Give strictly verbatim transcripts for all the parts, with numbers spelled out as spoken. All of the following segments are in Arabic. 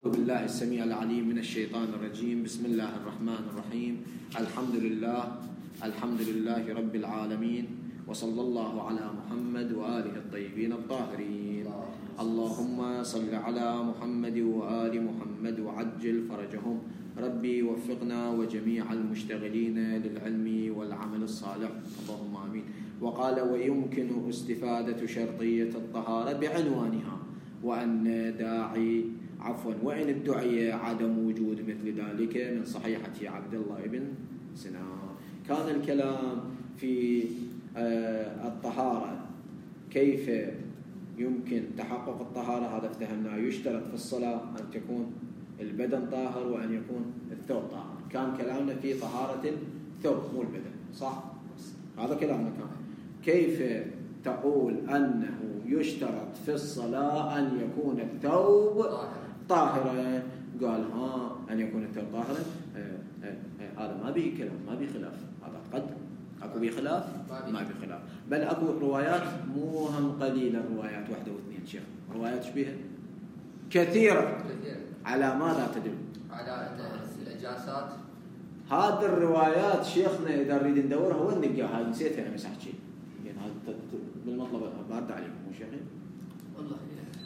بالله السميع العليم من الشيطان الرجيم. بسم الله الرحمن الرحيم. الحمد لله الحمد لله رب العالمين، وصلى الله على محمد وآله الطيبين الطاهرين. اللهم صل على محمد وآل محمد وعجل فرجهم. ربي وفقنا وجميع المشتغلين للعلم والعمل الصالح، اللهم آمين. وقال: ويمكن استفادة شرطية الطهارة بعنوانها، وأن داعي عفوا وإن ادعي عدم وجود مثل ذلك من صحيحة عبد الله بن سنان. كان الكلام في الطهارة، كيف يمكن تحقق الطهارة، هذا افتهمناه. يشترط في الصلاة أن تكون البدن طاهر وأن يكون الثوب طاهر. كان كلامنا في طهارة الثوب مو البدن، صح؟ هذا كلامنا كان. كيف تقول أنه يشترط في الصلاة أن يكون الثوب طاهرا؟ قال ها أن يكون الثوب طاهرا. هذا ما به كلام، ما به خلاف، هذا قد اكو به خلاف، ما به خلاف، بل اكو روايات مو هم قليله، روايات واحده واثنين شيخ، روايات شبيهه كثيره. على ماذا تدل؟ على النجاسات. هذه الروايات شيخنا اذا نريد ندورها وين نلقاها؟ هاي نسيتها انا، بس احكي يعني هذا بالمطلب بارد عليكم مو شيخي؟ والله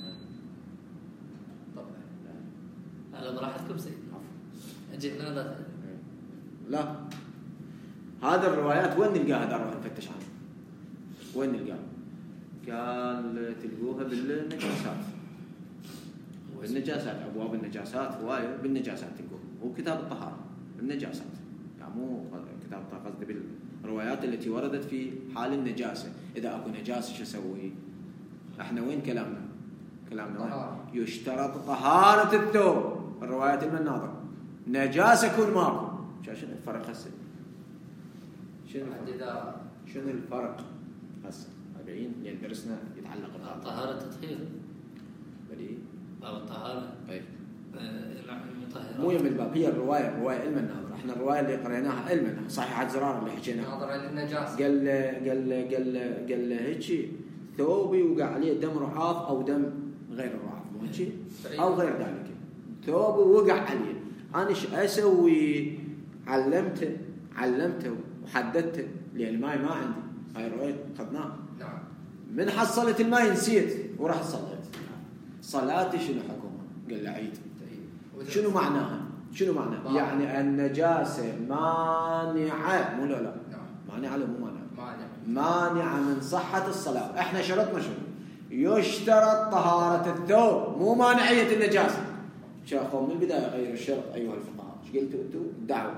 على براحتكم سيدي. اجينا لا لا هذا الروايات وين نلقاها؟ دا نروح نفتش عنها. وين نلقاها؟ قال تلقوها بالنجاسات. بالنجاسات، ابواب النجاسات، روايه بالنجاسات تلقوها، هو كتاب الطهاره النجاسات، يعني مو كتاب الطهاره، قصدي بالروايات التي وردت في حال النجاسه. اذا اكو نجاسه شو اسوي؟ احنا وين كلامنا؟ كلامنا وين؟ يشترط طهاره الثوب. الروايات المناظر نجاسه كل ماكو. شنو الفرق هسه؟ شنو الفرق؟ شنو الفرق هسه؟ أربعين اللي درسنا يتعلق بهذا. طهارة تطهير. بدي. باب الطهارة. أي. نعم المطهرات. مو يم الباب، هي الرواية، الرواية علم الناظر. احنا الرواية اللي قريناها علم صحيحة زرار اللي حكيناها. ناظر للنجاسة. قال قال قال قال هيك ثوبي وقع عليه دم رعاف أو دم غير الرعاف، مو هيك؟ أو غير ذلك. ثوبي وقع عليه، أنا إيش أسوي؟ علمته علمته وحددته، لأن الماء ما عندي. هاي الرواية أخذناها. نعم. من حصلت الماء نسيت ورحت صليت. صلاتي شنو حكمها؟ قال لي عيد. شنو معناها؟ شنو معناها؟ يعني النجاسة مانعة، مو لا لا. مانعة لا مو مانعة. مانعة من صحة الصلاة. احنا شرطنا شنو؟ يشترط طهارة الثوب، مو مانعية النجاسة. شافوا من البداية غير الشرط أيها الفقهاء. ايش قلتوا انتم؟ الدعوة.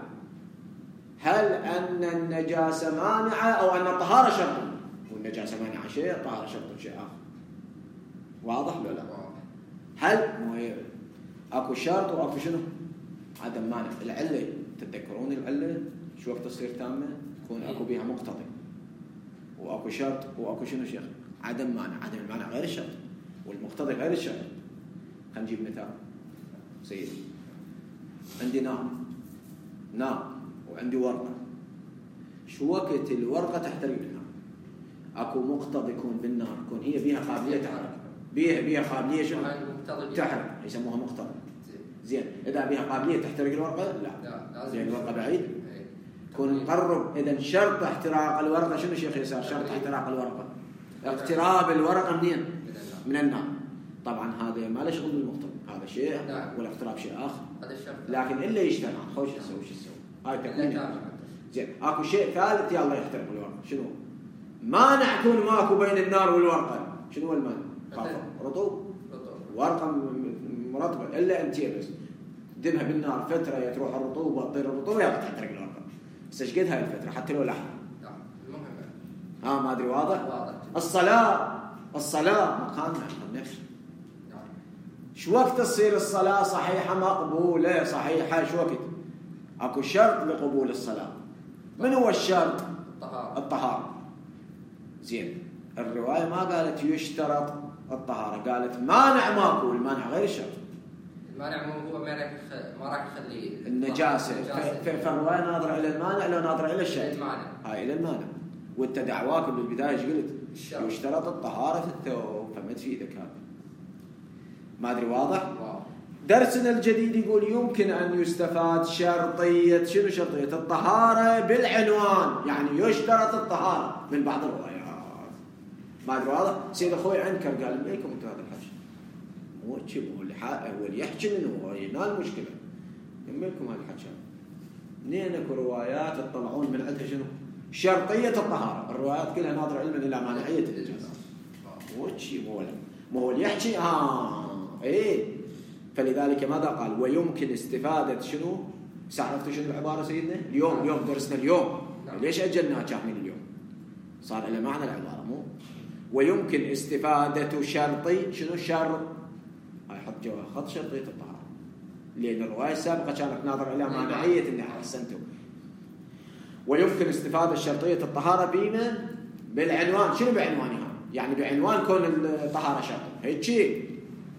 هل أن النجاسة مانعة أو أن الطهارة شرط؟ والنجاسة مانعة شيء، الطهارة شرط شيء آخر. واضح ولا لا؟ هل مو هي اكو شرط واكو شنو؟ عدم مانع. العلة تتذكرون العلة شو وقت تصير تامة؟ تكون اكو بها مقتضي، واكو شرط واكو شنو شيخ؟ عدم مانع. عدم المانع غير الشرط، والمقتضي غير الشرط. خلينا نجيب مثال سيدي. عندي نار نار وعندي ورقة. شو وقت الورقة تحترق بالنار؟ اكو مقتضي يكون بالنار، يكون هي بيها قابلية تحرق، بيها بيها قابلية شنو؟ تحرق، يسموها مقتضي. زين، اذا بيها قابلية تحترق الورقة؟ لا. زين الورقة بعيد؟ تكون مقرب. اذا شرط احتراق الورقة شنو شيخ يسار؟ شرط احتراق الورقة اقتراب الورقة منين؟ من النار. طبعا هذا ما له شغل بالمقتضي، هذا شيء والاقتراب شيء اخر. لكن الا يجتمع خوش يسوي شو يسوي؟ هاي تكوين. زين، اكو شيء ثالث يلا يحترق الورقة. شنو؟ مانع يكون ماكو بين النار والورقة. شنو هو المانع؟ رطوب. ورقة مرطبة الا انت بس دمها بالنار فترة تروح الرطوبة تطير الرطوبة يلا تحترق الورقة. بس ايش قد هاي الفترة حتى لو لحظة؟ ها ما ادري. واضح؟ الصلاة الصلاة مقامنا نفسه. شو وقت تصير الصلاة صحيحة مقبولة صحيحة؟ شو وقت؟ اكو شرط لقبول الصلاة. من هو الشرط؟ الطهارة. الطهارة. زين، الرواية ما قالت يشترط الطهارة، قالت مانع ماكو. المانع غير الشرط. المانع مو هو مانع ما راح يخلي النجاسة. فالرواية ناظرة إلى المانع لو ناظرة إلى الشرط؟ المانع. هاي إلى المانع. وانت دعواك بالبداية ايش قلت؟ يشترط الطهارة في الثوب، فما تفيدك هذا. ما ادري. واضح؟ واضح. درسنا الجديد يقول يمكن أن يستفاد شرطية، شنو شرطية الطهارة بالعنوان، يعني يشترط الطهارة من بعض الروايات. ما أدري واضح؟ سيد أخوي أنكر قال ليكم أنتم هذا الحكي مو شيء، هو اللي هو اللي يحكي منه هو هنا المشكلة. يملكم هذا الحكي منين اكو روايات تطلعون من عندها شنو؟ شرطية الطهارة. الروايات كلها ناظرة علما إلى مانعية النجاسة. مو شيء مو مو هو اللي يحكي آه إيه. فلذلك ماذا قال؟ ويمكن استفادة شنو؟ عرفتوا شنو العبارة سيدنا؟ اليوم اليوم درسنا اليوم. ليش أجلناها كامل اليوم؟ صار إلى معنى العبارة مو؟ ويمكن استفادة شرطي شنو الشرط؟ هاي حط جوا خط شرطية الطهارة، لأن الرواية السابقة كانت ناظرة إلى مانعية النهي. أحسنتم. ويمكن استفادة شرطية الطهارة بما بالعنوان. شنو بعنوانها؟ يعني بعنوان كون الطهارة شرط هيك شيء.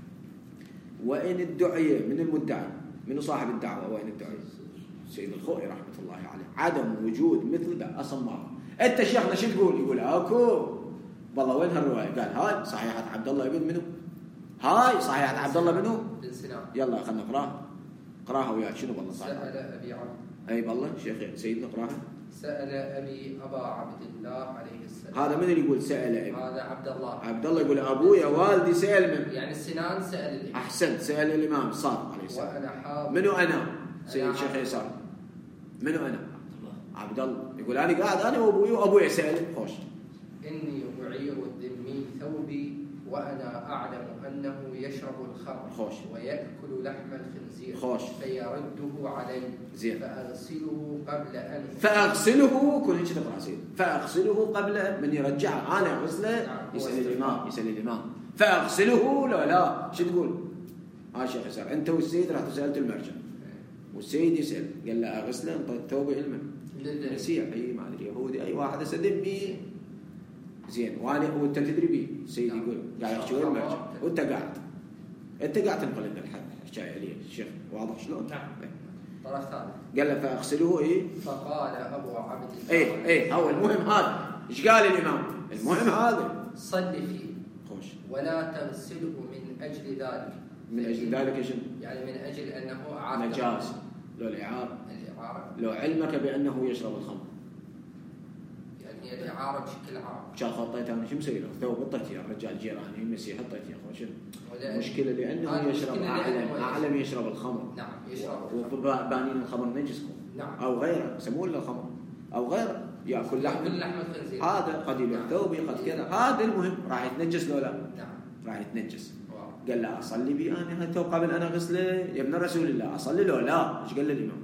وإن الدعية من المدعي، من صاحب الدعوة، وإن الدعية سيد الخوئي رحمة الله عليه عدم وجود مثل ده أصلا ما. أنت شيخنا شو تقول؟ يقول أكو والله وين هالرواية؟ قال هاي صحيحة عبد الله ابن منو؟ هاي صحيحة عبد الله منو؟ بن سنان. يلا خلنا نقراها. قراها وياك. شنو والله صحيح؟ سأل أبي عبد. أي والله شيخ سيدنا قراها. سأل أبي أبا عبد الله عليه السلام. هذا من اللي يقول سأل أبي؟ هذا عبد الله. عبد الله يقول أبويا والدي سأل من؟ يعني السنان سأل الإمام. أحسن. سأل الإمام صادق عليه السلام. وأنا حاضر. منو أنا؟ سيد شيخ يسار. منو أنا؟ عبد الله يقول أنا قاعد أنا وأبوي وأبويا سأل. خوش. إني أعير الذمي ثوبي وأنا أعلم أنه يشرب الخمر خوش. ويأكل لحم الخنزير. خوش. فيرده علي. زين. فأغسله قبل أن فأغسله كل هيك تقرأ سيد. فأغسله قبل من يرجع. أنا أغسله. نعم. يسأل الإمام. يسأل الإمام. فأغسله لا لا شو تقول؟ ها شيخ يسار أنت والسيد راح تسألت المرجع والسيد يسأل قال له أغسله انطيت ثوبه علما مسيحي ما أدري يهودي أي واحد أسدمي زين وانا وانت تدري بيه. السيد يقول قاعد يحكي وين المرجع وانت قاعد انت قاعد تنقل لنا الحكايه عليه الشيخ واضح شلون؟ نعم. طرف ثالث قال له فاغسله ايه. فقال ابو عبد الله ايه ايه هو المهم هذا. ايش قال الامام؟ المهم هذا صل فيه خوش ولا تغسله من اجل ذلك. من اجل ذلك شنو؟ يعني من اجل انه اعاره نجاسه. لو الاعاره الاعاره لو علمك بانه يشرب الخمر يعني هي الاعاره بشكل عام. شا خطيت انا شو مسوي له؟ ثوب حطيت يا الرجال جيراني مسيح حطيت يا اخوي شنو؟ المشكله لانه يشرب اعلم اعلم يشرب الخمر. نعم يشرب وبانين الخمر نجسكم. نعم. او غيره يسمون له الخمر او غيره ياكل لحم لحم الخنزير هذا قد يبيع ثوبي قد كذا هذا المهم راح يتنجس لو لا؟ نعم راح يتنجس. قال لا اصلي بي انا هالثوب قبل انا اغسله يا ابن رسول الله اصلي لو لا؟ ايش قال له الامام؟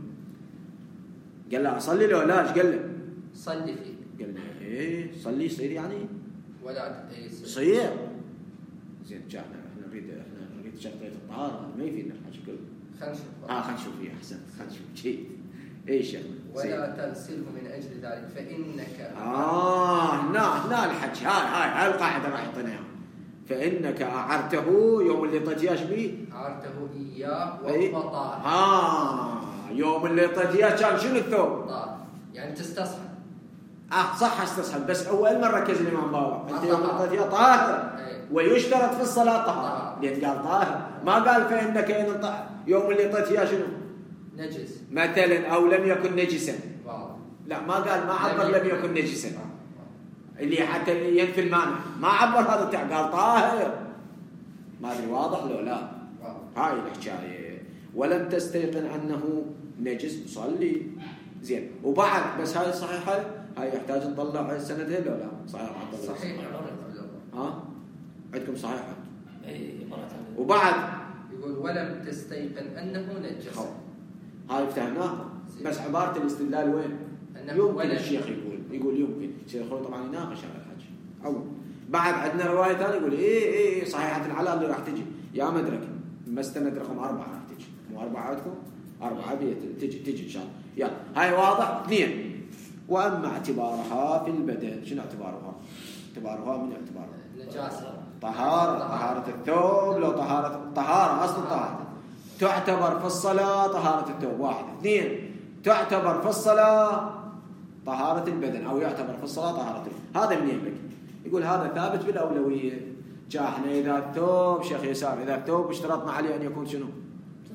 قال له اصلي لو لا؟ ايش قال له؟ صلي فيه. قال له ايه صلي يصير يعني ولا يصير زين. جانا احنا نريد احنا نريد شرطيه الطهاره ما يفيدنا الحكي كله. خلينا نشوف اه خلينا نشوف فيه احسن. خلينا نشوف شيء ايش يعني ولا تغسله من اجل ذلك فانك اه هنا هنا الحكي. هاي هاي هاي القاعده راح يعطينا اياها. فانك اعرته يوم اللي طتياش بيه اعرته اياه وهو طاهر. اه يوم اللي طتياش كان شنو الثوب؟ طاهر يعني تستصحب. اه صح استصحب بس اول مره ركز الامام باوع انت يوم اللي طتياش طاهر ويشترط في الصلاه طهاره لان قال طاهر ما قال فانك ان يوم اللي طتياش شنو؟ نجس مثلا او لم يكن نجسا. واو. لا ما قال ما عبر لم يكن نجسا اللي حتى ينفي المانع ما عبر هذا التع قال طاهر. ما ادري واضح لو لا؟ واو. هاي الحكايه. ولم تستيقن انه نجس صلي زين. وبعد بس هاي صحيحه هاي يحتاج نطلع سندها لو لا؟ صحيح عبد الله صحيح. ها عندكم صحيح اي مرات. وبعد يقول ولم تستيقن انه نجس. هاي افتهمناها بس عباره الاستدلال وين؟ يمكن الشيخ يقول يقول يمكن الشيخ طبعا يناقش هذا الحكي. او بعد عندنا روايه ثانيه يقول ايه ايه صحيحه العلاء اللي راح تجي يا مدرك مستند رقم أربعة راح تجي مو أربعة عندكم أربعة تجي تجي إن شاء الله. يلا هاي واضح. اثنين واما اعتبارها في البدن شنو اعتبارها؟ اعتبارها من اعتبارها نجاسه طهاره طهاره الثوب. لو طهاره طهاره اصل الطهاره تعتبر في الصلاه طهاره الثوب واحد. اثنين تعتبر في الصلاه طهاره البدن او يعتبر في الصلاه طهاره البدن. هذا منين لك؟ يقول هذا ثابت بالاولويه. جاء احنا اذا الثوب شيخ يسار اذا الثوب اشترطنا عليه ان يكون شنو؟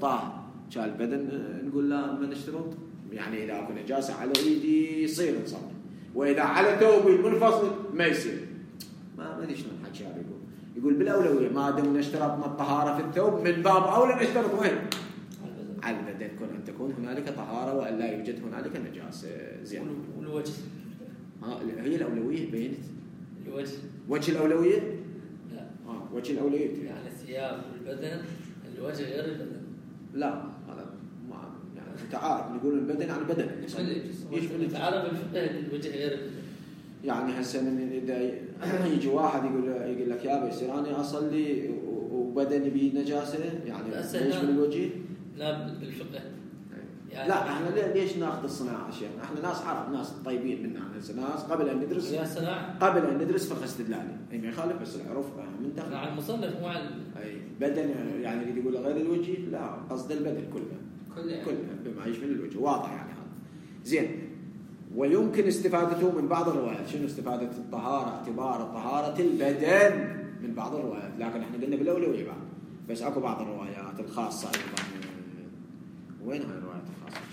طاهر كان البدن نقول لا ما نشترط، يعني إذا أكو نجاسة على إيدي يصير نصلي، وإذا على ثوبي المنفصل ما يصير. ما ما أدري شلون حكي هذا. يقول يقول بالأولوية ما دام اشترطنا الطهارة في الثوب من باب أولى نشترط وين؟ على البدن، كون أن تكون هنالك طهارة وأن لا يوجد هنالك نجاسة. زين. والوجه ها هي الأولوية بينت. الوجه وجه الأولوية؟ لا. آه وجه الأولوية. يعني الثياب والبدن، الوجه غير البدن. لا هذا ما يعني تعارف، نقول البدن يعني بدن. يشمل تعارف الفقه الوجه غير البدن. يعني هسه من إذا يجي واحد يقول يقول لك يا بيصير أنا أصلي وبدني بنجاسة، يعني يشمل الوجه؟ لا بالفقه. يعني لا احنا ليش ناخذ الصناعه شيخ؟ احنا ناس عرب، ناس طيبين منا، ناس قبل ان ندرس يا سلام قبل ان ندرس فقه استدلالي، اي ما يخالف بس العرف من دخل على المصنف مو على اي بدن، يعني اللي يقول غير الوجه لا قصد البدن كله كله كله بما يشمل الوجه، واضح يعني هذا. زين. ويمكن استفادته من بعض الروايات. شنو استفاده الطهاره؟ اعتبار طهاره البدن من بعض الروايات، لكن احنا قلنا بالاولويه بعد، بس اكو بعض الروايات الخاصه ايضا. وين هاي الروايات الخاصه؟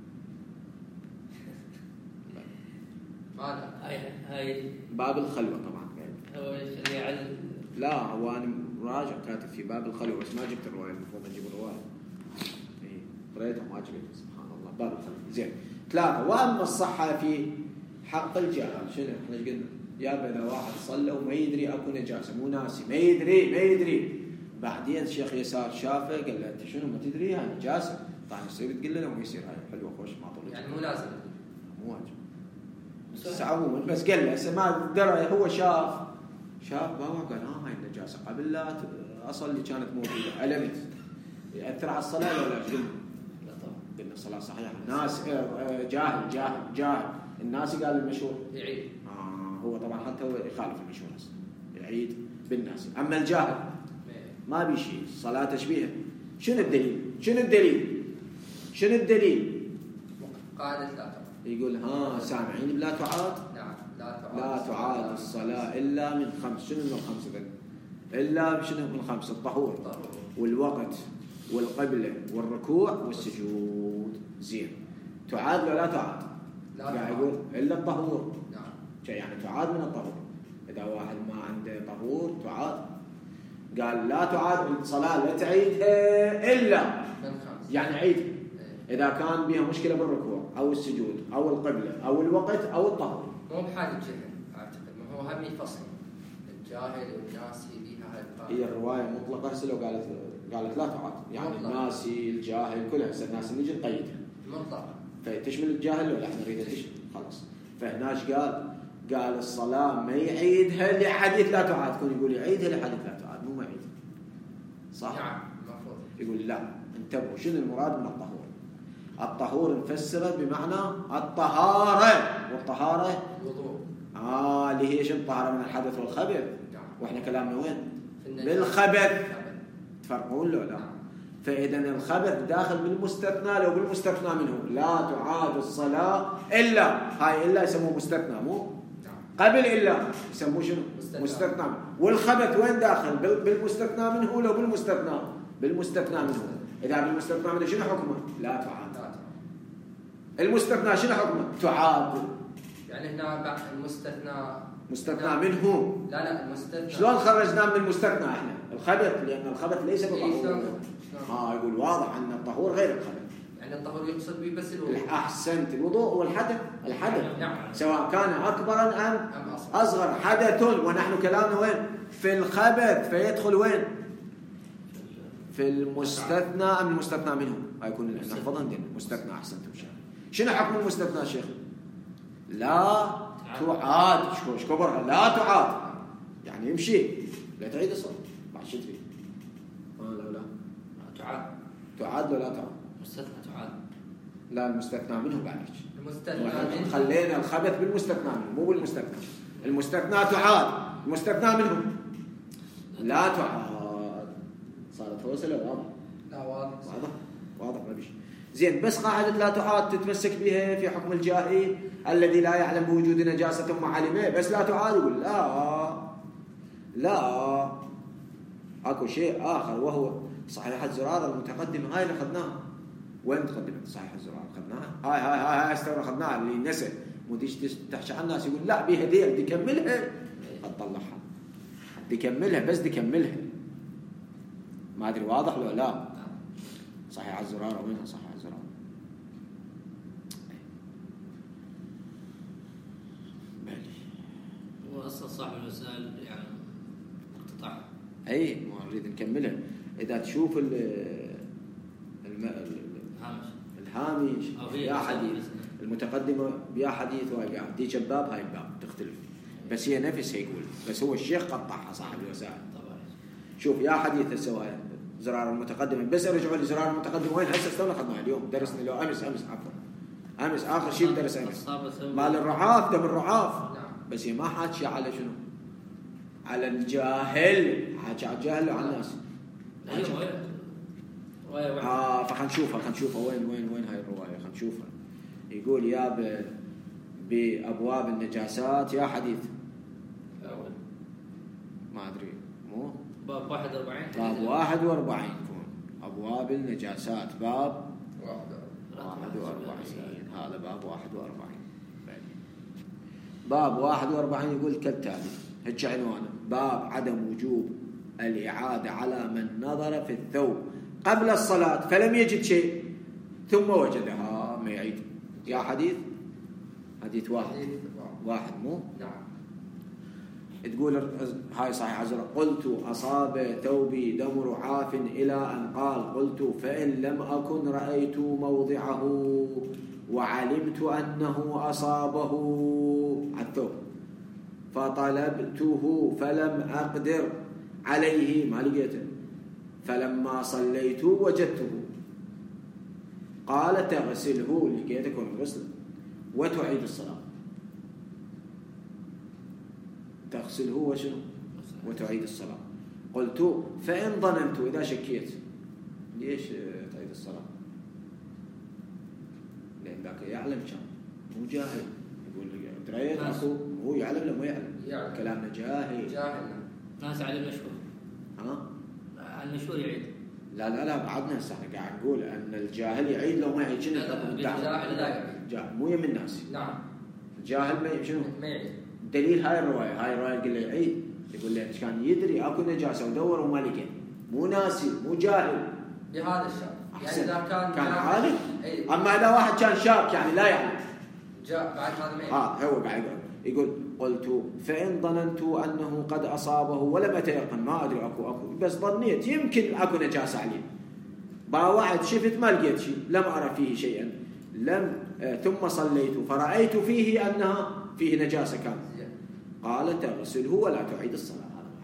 ماذا؟ هاي هاي باب الخلوه طبعا. هو اللي على لا هو انا راجع كاتب في باب الخلوه بس ما جبت الروايه، المفروض اجيب الروايه. اي قريتها ما جبت سبحان الله. باب الخلوه. زين. ثلاثه. واما الصحه في حق الجاهل. شنو احنا قلنا؟ يا اذا واحد صلى وما يدري اكو نجاسه، مو ناسي، ما يدري ما يدري بعدين الشيخ يسار شافه قال له انت شنو ما تدري هاي نجاسه؟ طبعا يصير تقول له ما يصير، هاي حلوه خوش ما طول يعني مو لازم، مو واجب بس عموما، بس قال له هسه ما درى، هو شاف شاف بابا قال ها هاي النجاسه قبل لا اصلي كانت موجوده، علمت ياثر على الصلاه ولا لا؟ قلنا لا طبعا قلنا الصلاه صحيحه. الناس جاهل جاهل جاهل الناس قال المشهور يعيد. آه هو طبعا حتى هو يخالف المشهور هسه يعيد بالناس. اما الجاهل ما بيشي صلاه تشبيه. شنو الدليل؟ شنو الدليل؟ شنو الدليل؟ قاعدة لا تعاد. يقول ها سامعين لا تعاد؟ نعم لا تعاد. لا تعاد الصلاة إلا من خمس. شنو من الخمس ذل؟ إلا بشنو من خمس؟ الطهور والوقت والقبلة والركوع والسجود. زين. تعاد ولا لا تعاد؟ لا قاعد يقول إلا الطهور. نعم. يعني تعاد من الطهور. إذا واحد ما عنده طهور تعاد. قال لا تعاد الصلاة لا تعيدها إلا من خمس. يعني عيد إذا كان بها مشكلة بالركوع أو السجود أو القبلة أو الوقت أو الطهور. مو بحال الجهل أعتقد، ما هو هم يفصل الجاهل والناسي بها هاي. هي الرواية مطلقة هسه لو قالت قالت لا تعاد يعني مطلق. الناسي الجاهل كلها هسه الناس نجي نقيدها مطلق. فتشمل الجاهل ولا احنا نريدها تشمل خلاص. فهناش قال قال الصلاة ما يعيدها لحديث لا تعاد، كون يقول يعيدها لحديث لا تعاد مو ما يعيدها. صح؟ نعم المفروض. يقول لا انتبهوا شنو المراد من الطهور؟ الطهور نفسره بمعنى الطهارة، والطهارة الوضوء آه اللي هي شنو؟ الطهارة من الحدث والخبث. نعم. واحنا كلامنا وين؟ في بالخبث. تفرقون له لا؟ فإذا الخبث داخل بالمستثنى، لو بالمستثنى منه لا تعاد الصلاة إلا، هاي إلا يسموه مستثنى مو؟ نعم. قبل إلا يسموه شنو؟ مستثنى. مستثنى. والخبث وين داخل؟ بالمستثنى منه لو بالمستثنى؟ بالمستثنى منه. إذا بالمستثنى منه شنو حكمه؟ لا تعاد. المستثنى شنو حكمه؟ تعاد. يعني هنا بعد المستثنى مستثنى منه. لا لا المستثنى شلون خرجناه من المستثنى احنا؟ الخبث، لأن الخبث ليس بطهور. اه يقول واضح أن الطهور غير الخبث. يعني الطهور يقصد به بس الوضوء. أحسنت. الوضوء والحدث. الحدث نعم. سواء كان أكبرا أم أم أصغر. أصغر حدث. ونحن كلامنا وين؟ في الخبث. فيدخل وين؟ في المستثنى أم المستثنى منه؟ هيكون نحفظها عندنا مستثنى. أحسنتم شيخ. شنو حكم المستثنى شيخ؟ لا تعاد. شوش كبرها لا تعاد يعني يمشي لا تعيد الصلاة بعد شو تريد؟ اه لا لا تعاد. تعاد ولا تعاد؟ مستثنى تعاد. لا المستثنى منه بعد المستثنى منه خلينا الخبث بالمستثنى منه مو بالمستثنى. المستثنى تعاد، المستثنى منه لا تعاد. صارت فوصلة واضح؟ لا واضح واضح واضح ما بيش. زين. بس قاعدة لا تعاد تتمسك بها في حكم الجاهل الذي لا يعلم بوجود نجاسة ما علمه، بس لا تعاد يقول لا لا اكو شيء آخر وهو صحيح الزرار المتقدمة هاي اللي أخذناها. وين متقدمة صحيح الزرار أخذناها؟ هاي هاي هاي هاي استوى أخذناها اللي نسى. موديش تحشى على الناس يقول لا بيها ديل بدي كملها قد طلعها بدي كملها بس بدي كملها. ما أدري واضح ولا لا؟ صحيح الزرار وينها صحيح الزرار؟ بلي هو أصلا صاحب المسائل يعني مقتطع. أي ما نريد نكملها. إذا تشوف ال الم... الهامش الهامش يا حديث المتقدمة يا حديث وهاي باب دي باب هاي باب تختلف بس هي نفسها يقول بس هو الشيخ قطعها صاحب الوسائل. طبعا شوف يا حديث سوى زرار المتقدمة بس رجعوا لي زرار المتقدمة وين هسه استوى أخذناه اليوم درسنا لو أمس أمس عفوا أمس آخر شيء درس أمس مال الرعاف دم الرعاف. بس هي ما حاكي على شنو على الجاهل حاكي على الجاهل وعلى الناس. آه فخلنا نشوفها خلنا نشوفها وين وين وين هاي الرواية خلنا نشوفها. يقول يا ب... بأبواب النجاسات يا حديث ما أدري مو باب واحد وأربعين باب واحد وأربعين كون أبواب النجاسات باب واحد وأربعين. هذا باب واحد وأربعين. باب واحد وأربعين يقول كالتالي هيك عنوانه باب عدم وجوب الإعادة على من نظر في الثوب قبل الصلاة فلم يجد شيء ثم وجدها ما يعيد. يا حديث حديث واحد واحد مو نعم. تقول هاي صحيح عزرا قلت أصاب ثوبي دم رعاف إلى أن قال قلت فإن لم أكن رأيت موضعه وعلمت أنه أصابه الثوب فطلبته فلم أقدر عليه ما لقيته فلما صليت وجدته قال تغسله لقيته كون غسل وتعيد الصلاة. تغسله وشنو وتعيد الصلاة. قلت فإن ظننت إذا شكيت ليش تعيد الصلاة؟ لأن ذاك يعلم كان مو جاهل يقول دريت أخو هو يعلم لما يعلم يعلم كلامنا جاهل جاهل ناس على المشهور ها على المشهور يعيد. لا لا لا بعدنا هسه احنا قاعد نقول ان الجاهل يعيد لو ما يعيد شنو الجاهل لا يعيد جاهل مو يم الناس. نعم الجاهل ما شنو ما يعيد. دليل هاي الروايه هاي الروايه يقول له يعيد يقول له كان يدري اكو نجاسه ودور وما لقى مو ناسي مو جاهل بهذا الشرط يعني اذا كان كان عالم. اما اذا واحد كان شاك يعني لا يعلم جاء بعد هذا ما يعيد. اه هو قاعد يقول قلت فإن ظننت أنه قد أصابه ولم أتيقن ما أدري أكو أكو بس ظنيت يمكن أكو نجاسة عليه باوعد شفت ما لقيت شيء لم أرى فيه شيئا لم آه ثم صليت فرأيت فيه أنها فيه نجاسة كان قال تغسله ولا تعيد الصلاة.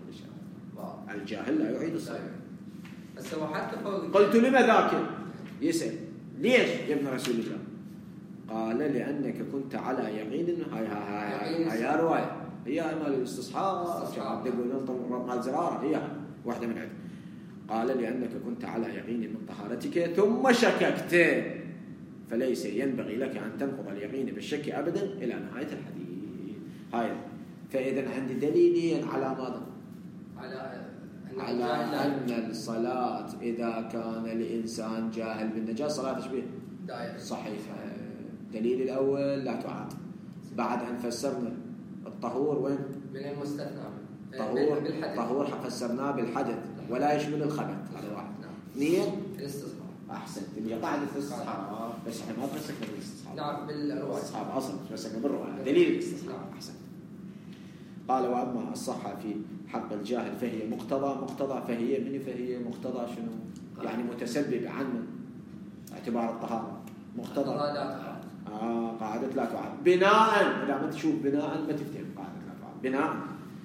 هذا الجاهل لا يعيد الصلاة. بس هو حتى قلت لما ذاك يسأل ليش يا ابن رسول الله قال لأنك كنت على يقين إنه هاي هاي هاي هاي رواية هي مال الاستصحاب شعب يقولون مال زرارة هي واحدة من عندهم. قال لأنك كنت على يقين من طهارتك ثم شككت فليس ينبغي لك أن تنقض اليقين بالشك أبدا إلى نهاية الحديث. هاي فإذا عندي دليلين على ماذا؟ على على أن الصلاة إذا كان الإنسان جاهل بالنجاسة صلاة تشبيه صحيح. الدليل الأول لا تعاد بعد أن فسرنا الطهور وين من المستثنى طهور طهور فسرناه بالحدث ولا يشمل الخبث هذا واحد. اثنين الاستصحاب أحسنت هي قاعدة الاستصحاب بس احنا ما فسرنا بالاستصحاب. نعم بالرواية الاستصحاب أصلا فسرنا بالرواية دليل الاستصحاب. أحسنت. قال وأما الصحة في حق الجاهل فهي مقتضى مقتضى فهي من فهي مقتضى شنو يعني متسبب عن اعتبار الطهارة مقتضى لا تعاد. آه قاعدة لا تعاد بناء إذا ما تشوف بناء ما تفتهم قاعدة لا تعاد بناء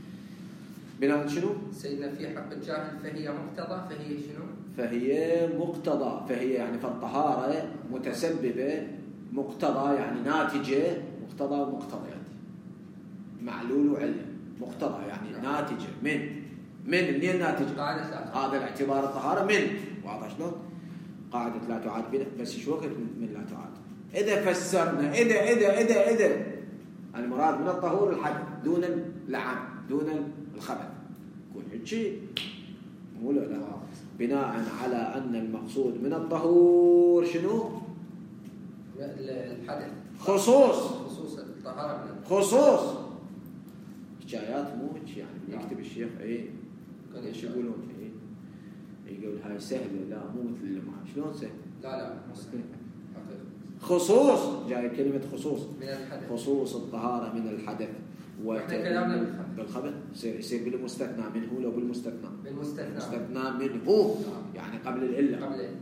بناء شنو سيدنا في حق الجاهل فهي مقتضى فهي شنو فهي مقتضى فهي يعني فالطهارة متسببة مقتضى يعني ناتجة مقتضى ومقتضى يعني معلول وعلة مقتضى يعني نعم. ناتجة من من منين ناتجة هذا الاعتبار الطهارة من واضح شلون قاعدة لا تعاد بنا بس شو وقت من لا تعاد إذا فسرنا إذا إذا إذا إذا المراد من الطهور الحدث دون اللعان دون الخبث كل شيء مو لا بناء على أن المقصود من الطهور شنو؟ الحدث. خصوص خصوص الطهارة من خصوص حكايات مو هيك يعني يكتب الشيخ ايه ايش يقولون ايه يقول هاي سهله لا مو مثل اللي معه شلون سهل لا لا مسلم حقيقة خصوص جاي كلمه خصوص من الحدث خصوص الطهاره من الحدث واحنا كلامنا بالخبث بالخبث يصير يصير بالمستثنى منه لو بالمستثنى بالمستثنى مستثنى منه يعني قبل العله قبل العلة.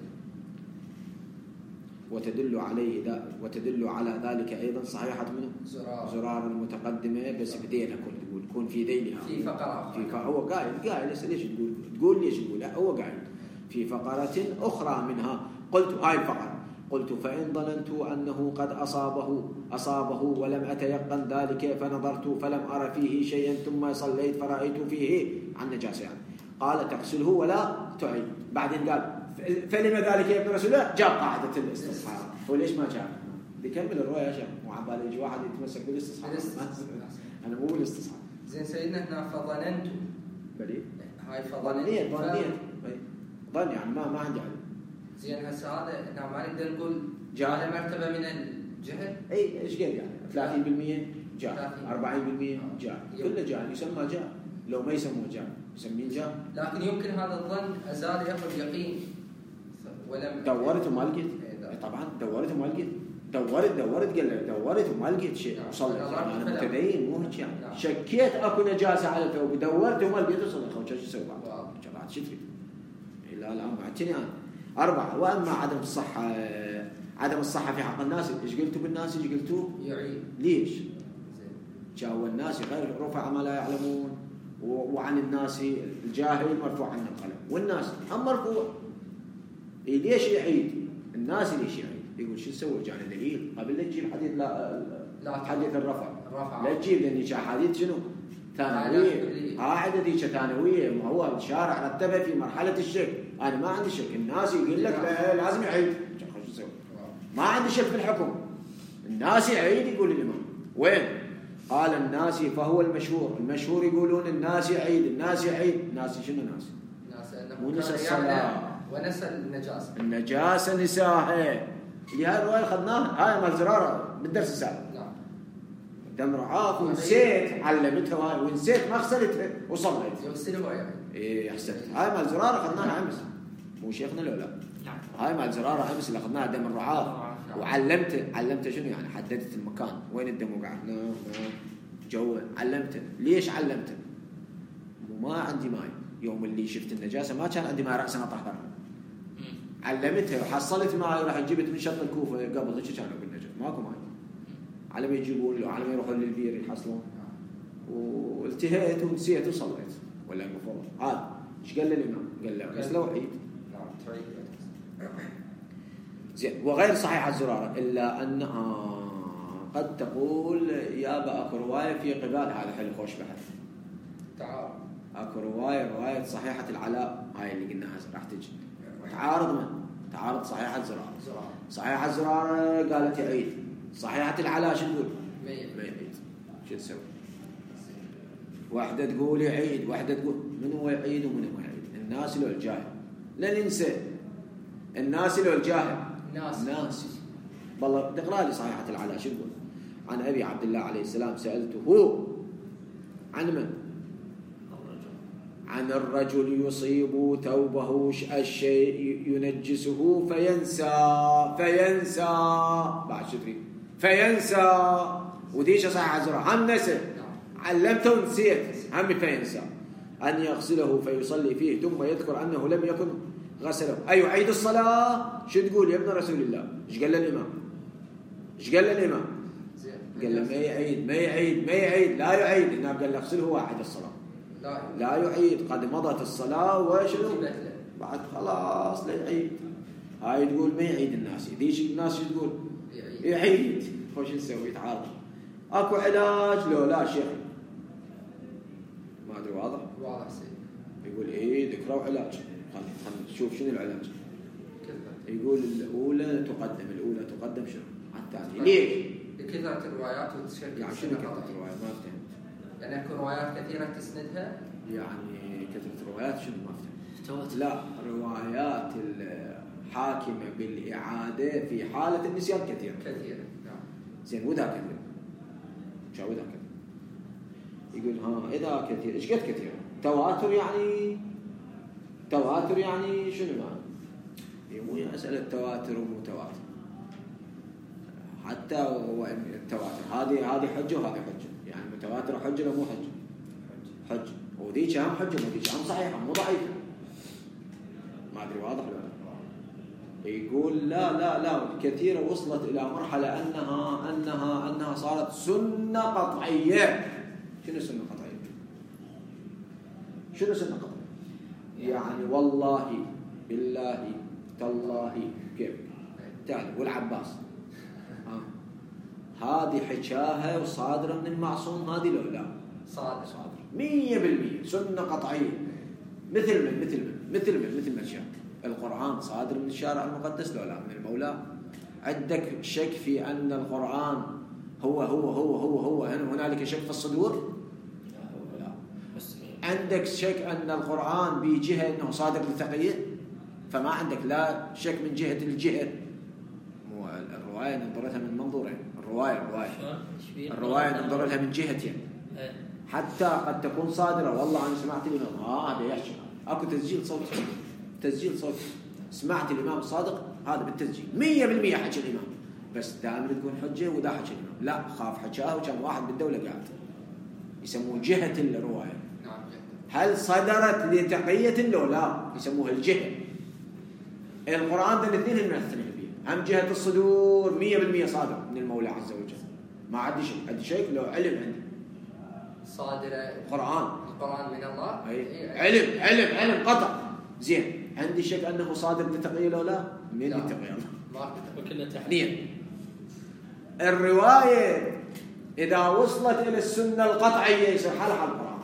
وتدل عليه ذا وتدل على ذلك ايضا صحيحه منه زرار زرار المتقدمه بس بدينا كل تقول تكون في ذيلها في فقرة في ف... هو قاعد قاعد ليش ليش تقول تقول ليش تقول لا هو قاعد في فقرة أخرى منها قلت هاي الفقرة قلت فإن ظننت أنه قد أصابه أصابه ولم أتيقن ذلك فنظرت فلم أرى فيه شيئا ثم صليت فرأيت فيه عن نجاسة يعني. قال تغسله ولا تعيد بعدين قال فلما ذلك يا ابن رسول الله جاب قاعدة الاستصحاب وليش ما جاب بيكمل الرواية يا شيخ مو عبالي يجي واحد يتمسك بالاستصحاب أنا مو بالاستصحاب زين سيدنا هنا فظننت بلي هاي ظنيت فظننت ظنيت ظن يعني ما ما عندي علم زين هسه هذا احنا ما نقدر نقول جاء. على مرتبة من الجهل اي ايش قال يعني ثلاثين بالمئة جاء أربعين بالمئة جاء آه. كله جاء يسمى جاء لو ما يسموه جاء يسميه جاء لكن يمكن هذا الظن أزال يأخذ يقين ولم دورت وما لقيت إيه إيه طبعا دورت وما لقيت دورت دورت قال لك دورت وما لقيت شيء نعم. وصلت أنا يعني ضربت انا متدين مو هيك يعني نعم. شكيت اكو نجاسه على ثوبي دورت وما لقيت وصلت خوش ايش اسوي بعد؟ واو. بعد شو تريد؟ لا لا بعدتني انا أربعة وأما عدم الصحة عدم الصحة في حق الناس إيش قلتوا بالناس إيش قلتوا؟ يعيد ليش؟ زين جاءوا الناس غير رفع ما لا يعلمون وعن الناس الجاهل مرفوع عنه القلم والناس هم مرفوع إيه ليش يعيد؟ الناس ليش يعيد؟ يقول شو تسوي جانا دليل قبل لا تجيب حديث لا لا حديث الرفع الرفع لا تجيب لأن حديث شنو؟ ثانوية قاعدة ذيك ثانوية ما هو الشارع رتبها في مرحلة الشك أنا ما عندي شك الناس يقول لك لا لازم يعيد شو تسوي؟ ما عندي شك في الحكم الناس يعيد يقول الإمام وين؟ قال الناس فهو المشهور المشهور يقولون الناس يعيد الناس يعيد الناس شنو الناس؟ مو نسى الصلاة ونسى النجاسة النجاسة نساها اللي هاي الرواية أخذناها هاي مال زرارة بالدرس السابق نعم دم رعاف ونسيت علمتها هاي ونسيت ما غسلتها وصليت يغسلها يعني ايه احسنت هاي مال زرارة أخذناها أمس مو شيخنا لو لا هاي مال زرارة أمس اللي أخذناها دم الرعاف وعلمته علمته شنو يعني حددت المكان وين الدم وقعت جو علمته ليش علمته وما عندي ماي يوم اللي شفت النجاسة ما كان عندي ماي رأسا أطهرها علمتها وحصلت ماي وراح جبت من شط الكوفة قبل هيك كانوا بالنجاسة ماكو ماي على ما يجيبون له على ما يروحون للبير يحصلون والتهيت ونسيت وصليت ولا المفروض هذا ايش قال الإمام قال له بس لو عيد زين وغير صحيح الزرارة إلا أن آه قد تقول يا أكو رواية في قبال هذا حلو خوش بحث تعارض أكو رواية رواية صحيحة العلاء هاي اللي قلناها راح تجي تعارض من تعارض صحيحة الزرارة صحيحة الزرارة قالت يعيد صحيحة العلاء شو تقول ما يعيد شو تسوي واحدة تقول يعيد واحدة تقول من هو يعيد ومن هو يعيد الناس لو الجاهل لا ننسى الناس لو الجاهل ناس ناس والله تقرأ لي صحيحة العلاء شو تقول عن أبي عبد الله عليه السلام سألته عن من عن الرجل يصيب ثوبه الشيء ينجسه فينسى فينسى بعد شو تريد فينسى وديش صحيح الزرع هم نسى علمته ونسيت هم فينسى أن يغسله فيصلي فيه ثم يذكر أنه لم يكن غسله أي يعيد الصلاة شو تقول يا ابن رسول الله إيش قال الإمام إيش قال الإمام قال له ما يعيد ما يعيد ما يعيد لا يعيد إنه قال له اغسله واحد الصلاة لا, لا يعيد قد مضت الصلاة وشنو بعد خلاص لا يعيد هاي تقول ما يعيد الناس ديش الناس شو تقول يعيد خوش نسوي يتعارض اكو علاج لو لا شيخ ما ادري واضح واضح سيد يقول ايه ذكروا علاج خلينا نشوف شنو العلاج يقول الاولى تقدم الاولى تقدم شنو الثانيه ليش لكثرة الروايات والتشكيل يعني شنو كثرة الروايات ما فهمت يعني اكو روايات كثيرة تسندها يعني كثرة الروايات شنو ما فهمت تواتر. لا، روايات الحاكمة بالإعادة في حالة النسيان كثيرة كثيرة. نعم. زين وذا كثير شو وذا كثير يقول ها إذا كثير إيش قد كثير؟ تواتر يعني تواتر يعني شنو معنى؟ مو مسألة تواتر ومو تواتر، حتى هو التواتر هذه هذه حجة وهذه حجة، يعني متواتر حجة ولا مو حجة؟ حجة. وذيك هم حجة وذيك هم صحيحة مو ضعيفة. ما أدري واضح ولا لا؟ يقول لا لا لا كثيرة وصلت إلى مرحلة أنها أنها أنها صارت سنة قطعية. شنو سنة قطعية؟ شنو سنة قطعية؟ يعني والله بالله تالله كيف؟ تعال والعباس ها هذه حكاها وصادرة من المعصوم، هذه لو لا صادر صادر مية بالمية سنة قطعية. مثل من مثل من مثل من مثل ما شاء القرآن صادر من الشارع المقدس لو لا من المولى. عندك شك في أن القرآن هو هو هو هو هو هنالك شك في الصدور؟ لا. عندك شك أن القرآن بجهة أنه صادر لتقية؟ فما عندك لا شك من جهة الجهة. مو الرواية ننظر لها من منظورين. الرواية الرواية الرواية ننظر لها من جهتين، حتى قد تكون صادرة. والله أنا سمعت الإمام آه هذا يحكي أكو تسجيل صوت تسجيل صوت سمعت الإمام الصادق هذا بالتسجيل مية بالمية حكي الإمام، بس دائما تكون حجة ودا حكي الإمام. لا خاف حكاه وكان واحد بالدولة قاعد يسموه جهة الرواية. هل صدرت لتقية لو لا يسموها الجهة. القرآن ده الاثنين هم يختلفون فيه. هم جهة الصدور مية بالمية صادر من المولى عز وجل، ما عندي شيء عندي شيء لو علم عندي صادر القرآن القرآن من الله. أي. علم علم علم قطع. زين عندي شك أنه صادر لتقية لو لا من يتقي الله وكلنا اثنين. الرواية إذا وصلت إلى السنة القطعية يصير حلها القرآن.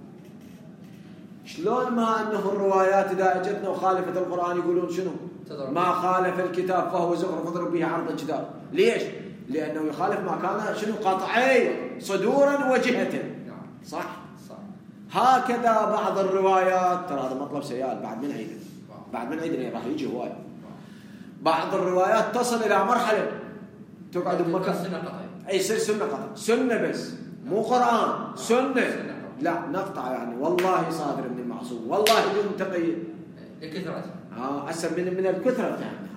شلون ما أنه الروايات إذا أجتنا وخالفت القرآن يقولون شنو؟ ما خالف الكتاب فهو زخرف فاضرب به عرض الجدار. ليش؟ لأنه يخالف ما كان شنو قطعي صدورا وجهة. صح؟ صح. هكذا بعض الروايات ترى هذا مطلب سيال بعد من عيد بعد من عيد راح يجي هواي. بعض الروايات تصل إلى مرحلة تقعد بمكان أي يصير سنة قطع سنة بس مو قرآن سنة. لا نقطع يعني والله صادر من المعصوم والله بدون تقييد لكثرته اه أسر من من الكثرة يعني.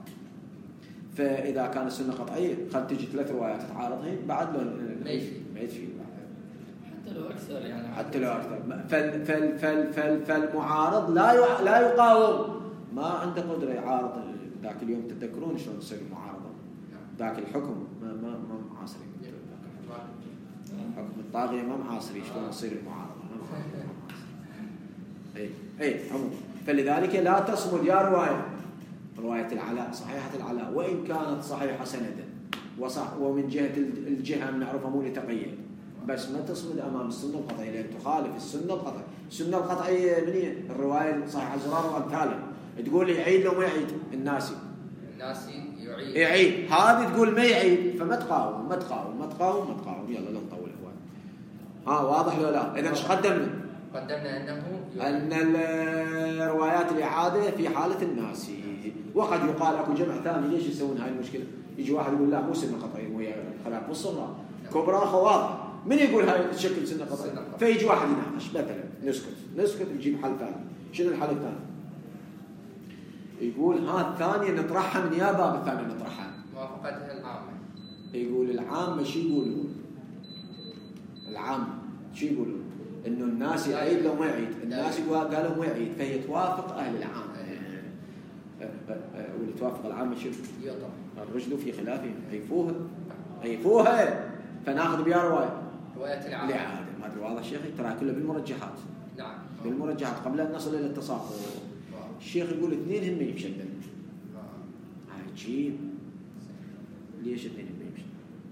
فإذا كان السنة قطعية قد تجي ثلاث روايات تتعارض بعد لو ما يفي ما يفي حتى لو أكثر يعني حتى لو أكثر. فال فال فال فال فالمعارض لا يع... لا يقاوم، ما عنده قدرة يعارض. ذاك اليوم تتذكرون شلون تصير المعارضة؟ ذاك الحكم ما ما ما معاصرين. حكم الطاغية ما معاصرين شلون تصير المعارضة. اي اي عموما فلذلك لا تصمد يا رواية رواية العلاء صحيحة العلاء وإن كانت صحيحة سندا وصح ومن جهة الجهة نعرفها مو لتقية، بس ما تصمد أمام السنة القطعية لأن تخالف السنة القطعية. السنة القطعية من هي؟ الرواية صحيحة زرار وأمثاله تقول يعيد لو ما يعيد الناسي الناسي يعيد يعيد هذه تقول ما يعيد فما تقاوم ما تقاوم ما تقاوم ما تقاوم. يلا لا نطول هواي. ها واضح ولا لا؟ إذا ايش قدمنا؟ قدمنا أنه أن الروايات الإعادة في حالة الناسي. وقد يقال أكو جمع ثاني ليش يسوون هاي المشكلة؟ يجي واحد يقول لا مو سنة قطعية ويا خلاف بالصغرى كبرى واضح. من يقول هاي الشكل سنة قطعية؟ فيجي واحد يناقش مثلا نسكت نسكت نجيب حل ثاني. شنو الحل الثاني؟ يقول ها الثانية نطرحها من يا باب الثانية نطرحها موافقتها العامة. يقول العامة شو يقولون؟ العامة شو يقولون؟ إنه الناس يعيد لو ما يعيد. الناس قالوا ما يعيد فهي توافق أهل العامة. واللي توافق العامة شو؟ الرجل في خلافهم عيفوها عيفوها فناخذ بيا رواية رواية العامة لعادة. ما أدري واضح شيخي ترى كله بالمرجحات. نعم بالمرجحات قبل أن نصل إلى التصاقل. الشيخ يقول اثنين هم يمشدن. عجيب. ليش اثنين هم يمشدن؟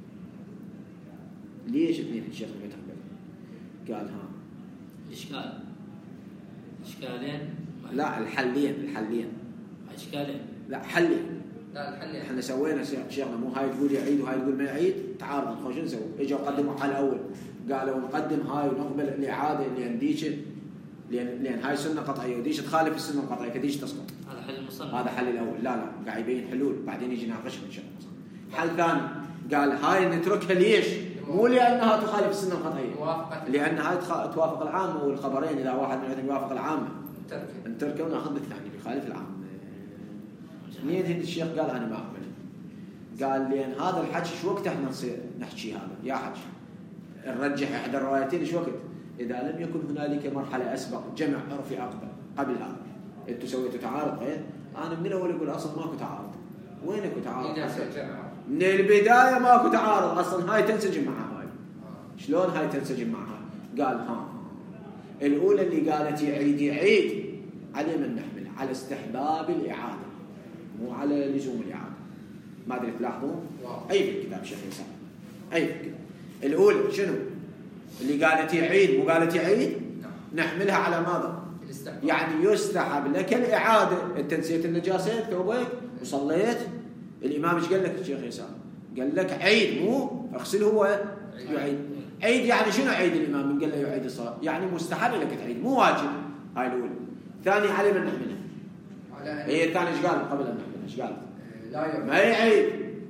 ليش اثنين الشيخ ما يتقبل؟ قال ها إشكال إشكالين لا الحلين الحلين إشكالين لا حلين. لا الحل احنا سوينا شيخنا مو هاي تقول يعيد وهاي تقول ما يعيد تعارض. خوش نسوي اجوا قدموا حل اول قالوا نقدم هاي ونقبل الاعاده اللي عنديك لان لان هاي سنه قطعيه وديش تخالف السنه القطعيه كديش تسقط. هذا حل المصنف. هذا حل الاول. لا لا قاعد يبين حلول بعدين يجي يناقشها ان شاء الله. حل ثاني قال هاي نتركها ليش؟ مو لانها تخالف السنه القطعيه، لان هاي توافق العامه والخبرين. اذا واحد من يوافق العامه نتركه وناخذ الثاني بيخالف العامه. مين هند الشيخ قال انا ما اقبل. قال لان هذا الحكي شو وقت احنا نصير نحكي هذا يا حكي نرجح احدى الروايتين شو وقت؟ اذا لم يكن هنالك مرحله اسبق جمع عرفي اقبل قبل هذا. انتم سويتوا تعارض غير انا من الاول اقول اصلا ماكو تعارض. وينكو تعارض؟ من البدايه ماكو تعارض اصلا. هاي تنسجم مع هاي. شلون هاي تنسجم مع هاي؟ قال ها الاولى اللي قالت يعيد يعيد على من نحمل على استحباب الاعاده مو على لزوم الاعاده. ما ادري تلاحظون اي في الكتاب شيخ يسار اي في الكتاب. الاولى شنو اللي قالت يعيد مو قالت يعيد نحملها على ماذا؟ يعني يستحب لك الاعاده. انت نسيت النجاسه توبيك وصليت الامام ايش قال لك الشيخ يسار؟ قال لك عيد مو اغسل هو يعيد. عيد يعني شنو عيد؟ الامام من قال له يعيد الصلاه يعني مستحب لك تعيد مو واجب. هاي الاولى. ثاني علي من نحملها هي الثاني ايش قال قبل ان نحملها؟ ايش قال؟ لا ما يعيد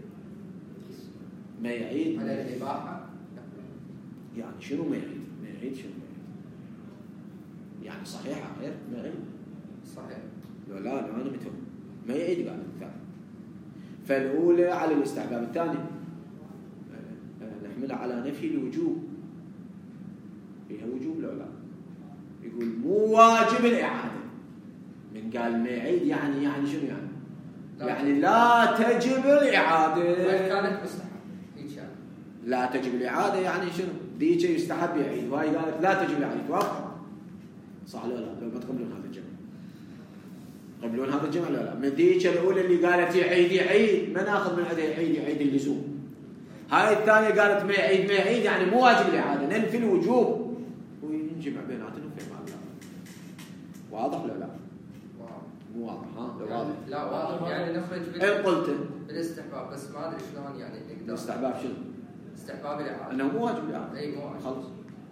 ما يعيد على الاباحه. يعني شنو ما يعيد؟ ما يعيد شنو ما يعيد؟ يعني صحيحه غير ما يعيد صحيح. لا لا انا متهم ما يعيد. قال الثاني. فالاولى على الاستحباب. الثاني نحملها على نفي الوجوب. فيها وجوب لو لا؟ يقول مو واجب الاعاده. من قال ما يعيد يعني يعني شنو يعني؟ لا يعني لا تجب الاعاده. وين كانت مستحب هيك يعني؟ لا تجب الاعاده يعني شنو؟ ديك يستحب يعيد وهي قالت لا تجب الاعاده. توافق صح ولا لا؟ لو ما تقبلون هذا الجمع قبلون هذا الجمع لا لا؟ من ذيك الاولى اللي قالت يعيد يعيد ما ناخذ من عندها يعيد يعيد اللزوم. هاي الثانيه قالت ما يعيد ما يعيد يعني مو واجب الاعاده ننفي الوجوب وينجمع بيناتهم في مع الله. واضح ولا لا؟ مو واضح ها؟ لو واضح لا واضح يعني نخرج إن قلت بالاستحباب بس ما ادري شلون يعني نقدر. الاستحباب شنو؟ استحباب الاعاده انه مو واجب الاعاده. اي مو واجب خلص.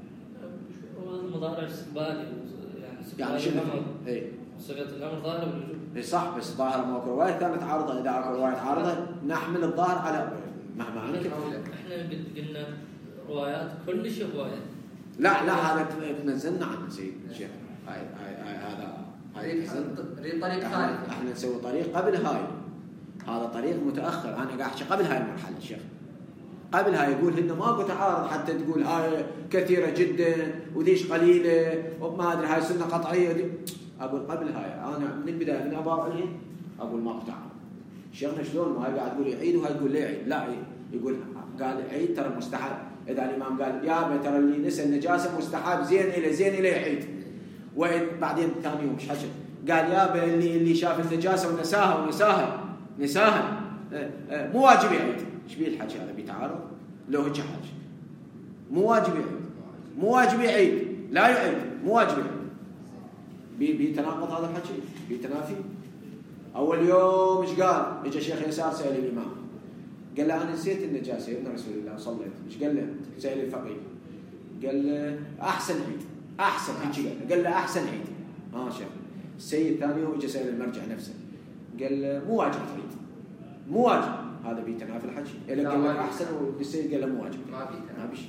المضارع استقبالي يعني يعني شنو؟ اي صيغه الامر ظاهره بالوجوب. اي صح بس ظاهره ماكو روايه ثانيه تعارضه. اذا اكو روايه تعارضه نحمل الظاهر على مهما انكر. احنا قلنا روايات كلش هوايه. لا لا هذا تنزلنا عنه سيد الشيخ. هاي هاي هاي هذا هاي طريق ثالث. احنا نسوي طريق قبل هاي. هذا طريق متاخر. انا قاعد احكي قبل هاي المرحله الشيخ. قبل هاي يقول انه ماكو تعارض حتى تقول هاي كثيره جدا وذيش قليله وما ادري هاي سنه قطعيه دي. اقول قبل هاي انا من البدايه من اباب عليه اقول ماكو تعارض. شيخنا شلون ما هاي قاعد تقول يعيد وهاي تقول لا يعيد. لا يقول قال عيد ترى مستحب. اذا الامام قال يا ترى اللي نسى النجاسه مستحب زين الى زين الى يعيد. وبعدين ثاني يوم ايش حكى؟ قال يا اللي اللي شاف النجاسه ونساها ونساها نساها مو واجب يعيد. ايش بيه الحكي هذا؟ بيتعارض؟ لو هيك حاجه مو واجب يعيد مو واجب يعيد لا يعيد مو واجب يعيد. بي بيتناقض هذا الحكي؟ بيتنافي؟ اول يوم ايش قال؟ اجى شيخ يسار سال الامام قال له انا نسيت النجاسه يا ابن رسول الله صليت. ايش قال له؟ سال الفقيه قال له احسن عيد احسن هيك قال له قال له احسن عيد. ها شيخ السيد ثاني يوم اجى سال المرجع نفسه قال له مو واجب تعيد مو واجب. هذا بيتنافي الحكي. الا قال لك احسن والسيد قال له مو واجب. ما بيتنافي. ما بيش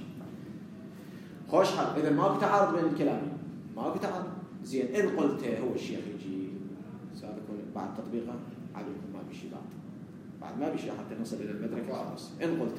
خوش حال. اذا ماكو تعارض بين الكلام ماكو تعارض. زين ان قلت هو الشيخ يجي سالكم بعد تطبيقه عليكم ما بيشي بعد بعد ما بيشي حتى نصل الى المدرك خلاص. ان قلت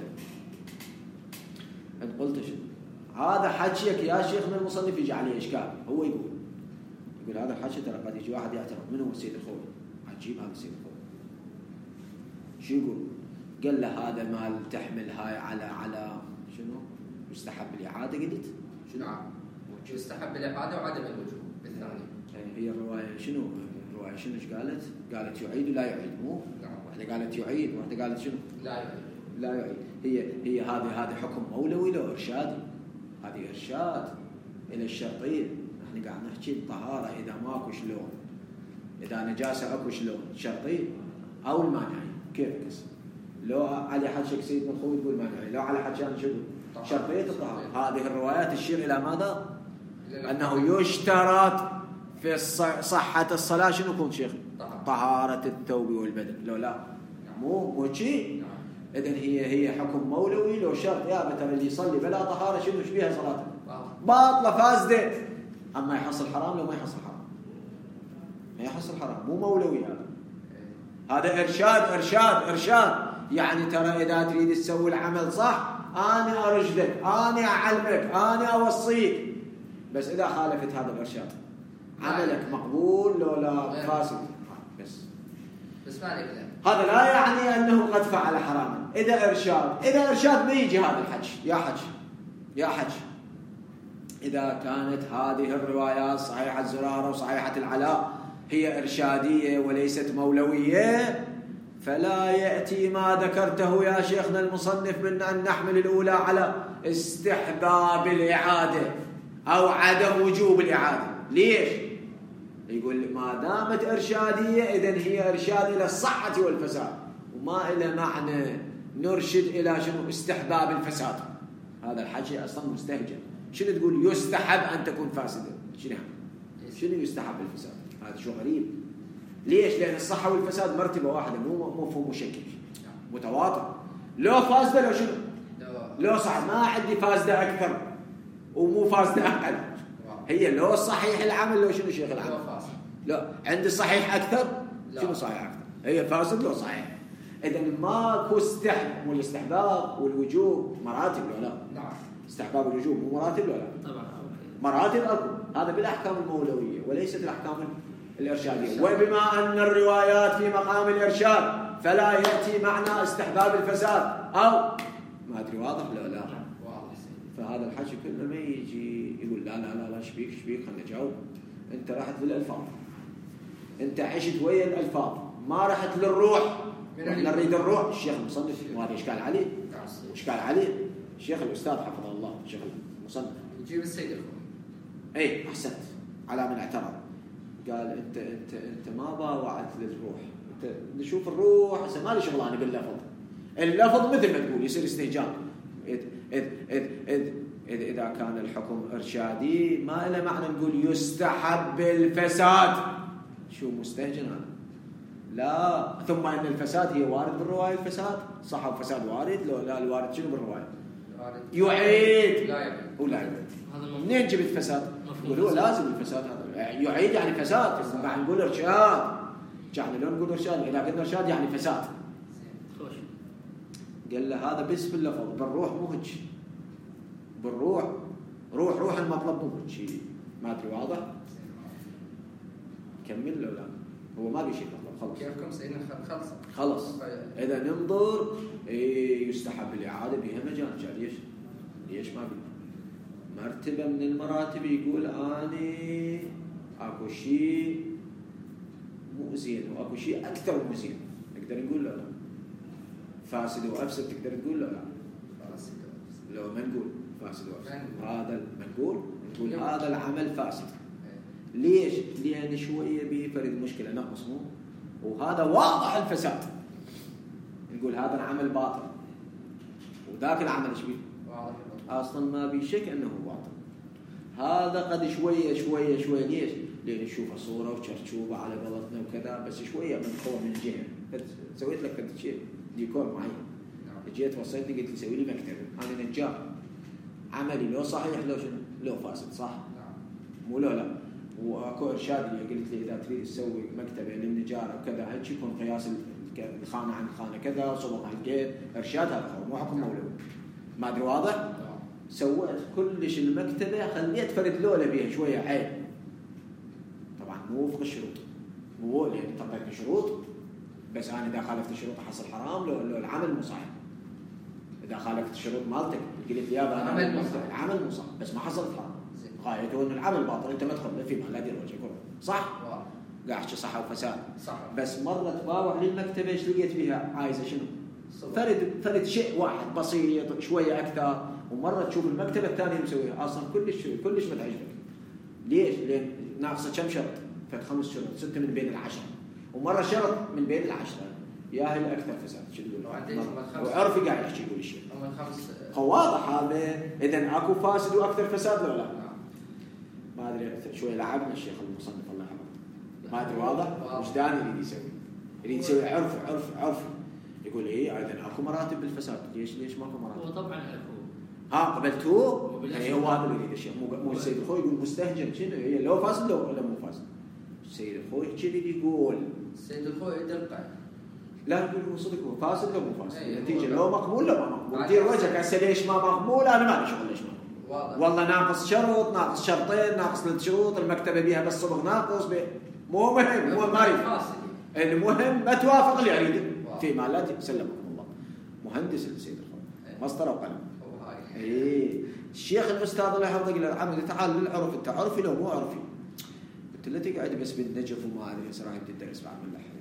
ان قلت شنو هذا حكيك يا شيخ من المصنف يجي عليه اشكال. هو يقول يقول هذا الحكي ترى قد يجي واحد يعترض من هو السيد الخوي. عجيب هذا السيد الخوي شو يقول؟ قال له هذا مال تحمل هاي على على شنو يستحب الاعاده. قلت شنو عام يستحب الاعاده وعدم الوجوب بالثاني. هي الروايه شنو الروايه شنو ايش قالت؟ قالت يعيد ولا يعيد مو نعم. واحده قالت يعيد واحده قالت شنو لا يعيد لا يعيد. هي هي هذه هذه حكم مولوي لو ارشادي. هذه ارشاد الى الشرطيه. احنا قاعد نحكي الطهاره اذا ماكو شلون اذا نجاسه اكو شلون شرطيه او المانعي. كيف كس لو على حكي سيدنا الخوي تقول مانعي لو على حكي انا شو شرطيه الطهاره. هذه الروايات تشير الى ماذا؟ أنه يشترط في صحة الصلاة شنو يكون شيخ؟ طهارة الثوب والبدن. لو لا مو مو شيء. إذن هي هي حكم مولوي. لو شرط يا بتر اللي يصلي بلا طهارة شنو يشبيها صلاته؟ باطلة فاسدة. أما يحصل حرام لو ما يحصل حرام ما يحصل حرام. مو مولوي هذا. هذا إرشاد إرشاد إرشاد. يعني ترى إذا تريد تسوي العمل صح أنا أرشدك أنا أعلمك أنا أوصيك. بس إذا خالفت هذا الإرشاد عملك مقبول لو لا فاسد. بس بس ما عليك. هذا لا يعني أنه قد فعل حراما. إذا إرشاد إذا إرشاد ما يجي هذا الحج يا حج يا حج. إذا كانت هذه الروايات صحيحة الزرارة وصحيحة العلاء هي إرشادية وليست مولوية فلا يأتي ما ذكرته يا شيخنا المصنف من أن نحمل الأولى على استحباب الإعادة أو عدم وجوب الإعادة. ليش؟ يقول ما دامت إرشادية إذن هي إرشاد إلى الصحة والفساد وما إلى معنى نرشد إلى شنو استحباب الفساد. هذا الحكي أصلا مستهجن. شنو تقول يستحب أن تكون فاسدة؟ شنو شنو يستحب الفساد؟ هذا شو غريب. ليش؟ لأن الصحة والفساد مرتبة واحدة مو مفهوم مشكل متواتر. لو فاسدة لو شنو؟ لو صح ما عندي فاسدة أكثر ومو فاسدة أقل. هي لو صحيح العمل لو شنو شيخ العمل؟ لا عندي صحيح أكثر شنو صحيح أكثر؟ هي فاسد لو صحيح. إذن ماكو استحباب والاستحباب والوجوب مراتب لو لا؟ نعم. استحباب والوجوب مو مراتب لو لا؟ طبعا. مراتب أكو. هذا بالأحكام المولوية وليست الأحكام الإرشادية. وبما أن الروايات في مقام الإرشاد فلا يأتي معنى استحباب الفساد أو ما أدري واضح لا لا. فهذا الحكي كله ما يجي يقول لا لا لا لا شبيك شبيك خلنا نجاوب. أنت رحت للألفاظ أنت عشت ويا الألفاظ ما رحت للروح. نريد الروح. الشيخ المصنف وهذا إشكال عليه إشكال عليه الشيخ الأستاذ حفظه الله الشيخ المصنف يجيب السيد الخوي. أي أحسنت على من اعترض قال أنت أنت أنت ما باوعت للروح. أنت نشوف الروح هسه ما لي شغلانة باللفظ. اللفظ مثل ما تقول يصير استهجان. إذ إذ إذ إذ إذ إذا كان الحكم إرشادي ما له معنى نقول يستحب الفساد. شو مستهجن هذا؟ لا. ثم أن الفساد هي وارد بالرواية الفساد صح وفساد وارد لو لا الوارد شنو بالرواية؟ يعيد لا يعيد ولا يعيد. منين جبت فساد؟ يقول هو لازم الفساد هذا يعيد يعني فساد. ما نقول إرشاد يعني لو نقول إرشاد إذا قلنا إرشاد يعني فساد. قال له هذا بس باللفظ بالروح مو هيك. بالروح روح روح المطلب مو هيك. ما أدري واضح؟ كمل لو لا هو ما بيشي مطلب خلص. كيفكم سيدنا خلص خلص. إذا ننظر إيه يستحب الإعادة بها مجال. ليش؟ ليش ما بي؟ مرتبة من المراتب يقول أني أكو شيء مو زين وأكو شيء أكثر مو زين. نقدر نقول لا لا فاسد وأفسد تقدر تقول لا لا فاسد لو ما نقول فاسد وأفسد هذا ما نقول نقول هذا العمل فاسد. ليش؟ لأن شوية به فرد مشكلة نقص مو وهذا واضح الفساد. نقول هذا العمل باطل وذاك العمل ايش بيه؟ واضح أصلا ما بيشك أنه باطل. هذا قد شوية شوية شوية. ليش؟ لأن نشوف صورة وشرشوبة على بلطنا وكذا بس شوية من قوة من الجهة. سويت لك كذا شيء ديكور معين. جيت وصلتني قلت لي سوي لي مكتب أنا نجار عملي لو صحيح لو شنو لو فاسد صح مو لو لا. واكو ارشاد اللي قلت لي اذا تريد تسوي مكتبه للنجار وكذا هيك يكون قياس الخانه عن خانه كذا صبغ عن قيد. ارشاد هذا مو حكم مولوي. ما ادري واضح؟ سويت كلش المكتبه خليت فرد لوله بيها شويه عيب. طبعا مو وفق الشروط مو يعني طبقت شروط بس انا اذا خالفت الشروط احصل حرام لو, لو العمل مو صحيح. اذا خالفت الشروط مالتك قلت لي يابا انا العمل مو صح بس ما حصلت حرام. غايته ان العمل باطل انت ما تدخل في ما لا دير وجهك صح؟ قاعد صح وفساد صح. بس مره تباوع للمكتبه ايش لقيت فيها عايزه شنو؟ فرد فرد شيء واحد بسيط شويه اكثر. ومره تشوف المكتبه الثانيه مسويها اصلا كلش كلش ما تعجبك. ليش؟ لان ناقصه كم شرط؟ فد خمس شروط سته من بين العشره ومره شرط من بين العشره ياهل اكثر فساد. شو تقول؟ وعرفي قاعد يحكي يقول الشيء هم الخمس واضح هذا. اذا اكو فاسد واكثر فساد ولا لا؟ ما ادري شوي لعبنا الشيخ المصنف الله يحفظه، ما ادري واضح وجداني يريد يسوي، يريد يسوي عرف عرف عرف يقول ايه ايضا اكو مراتب بالفساد، ليش ليش ماكو مراتب؟ هو طبعا اكو ها قبلتوه؟ يعني هو هذا اللي يريد الشيخ، مو مو السيد الخوي يقول مستهجن شنو هي لو فاسد لو ولا مو فاسد. السيد الخوي كذي يقول السيد الخوي يدقق لا يقول هو صدق هو فاسد لو مو فاسد، أيه النتيجه لو مقبول لو ما مقبول، دير وجهك هسه ليش ما مقبول انا ما لي شغل ليش ما مقبول. والله ناقص شرط ناقص شرطين ناقص ثلاث شروط المكتبه بيها بس صبغ ناقص بي. مو مهم مو ما يفهم المهم ما توافق اللي اريده في مالاتي سلمكم الله. مهندس السيد الخوي مسطره وقلم. اي الشيخ الاستاذ الله يحفظه قال له عمي تعال للعرف انت عرفي لو مو عرفي. قلت له تقعد بس بالنجف وما ادري ايش رايك تدرس بعد من اللحظه.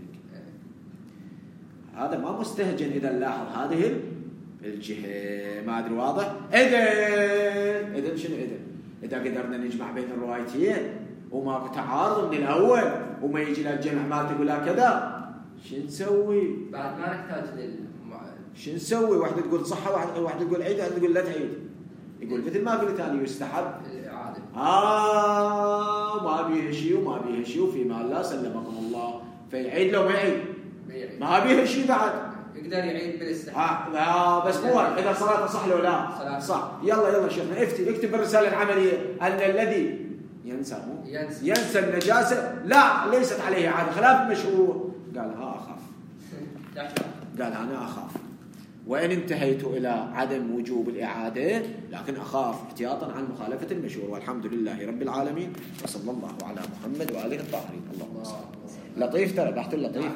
هذا ما مستهجن اذا لاحظ هذه الجهه ما ادري واضح. اذا اذا شنو اذا اذا قدرنا نجمع بين الروايتين وماكو تعارض من الاول وما يجي للجمع ما تقول لا كذا شو نسوي؟ بعد ما نحتاج لل شو نسوي؟ واحده تقول صح واحده واحده تقول عيد واحده تقول لا تعيد. يقول مثل ما قلت انا يستحب الاعاده. اه ما بيها شيء وما بيها شيء وفي مال لا سلمكم الله فيعيد لو ما يعيد ما بيها شيء بعد يقدر يعيد بالاستحباب. اه بس مو اذا صلاته صح لو لا صح. يلا يلا شيخنا افتي اكتب بالرساله العمليه ان الذي ينسى مو ينسى, ينسى النجاسه لا ليست عليه عاده خلاف المشهور. قال ها اخاف قال انا اخاف وان انتهيت الى عدم وجوب الاعاده لكن اخاف احتياطا عن مخالفه المشهور. والحمد لله رب العالمين وصلى الله على محمد واله الطاهرين. اللهم صل. لطيف ترى بحث اللطيف.